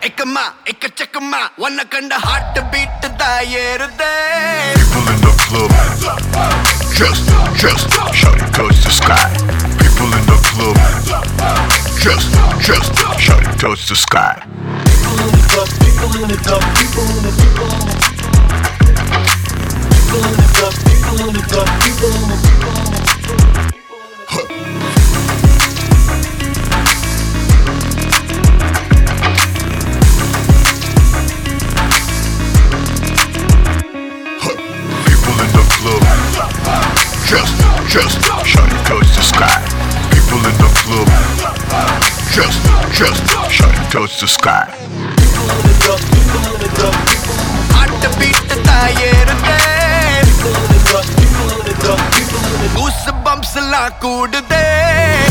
ekama ekachakama wanna kanda heart beat da yerude. People in the club, just shouting towards the sky. People in the club, just shouting towards the sky. People in the club, people in the club, people in the people in the people in the club, people in the club, people in the Just shouting towards the sky. People in the club, just shouting towards the sky. people in the club, people in the club, Heart beat da yerude. people in the club, people in the club, people in the Goosebumps la koodude.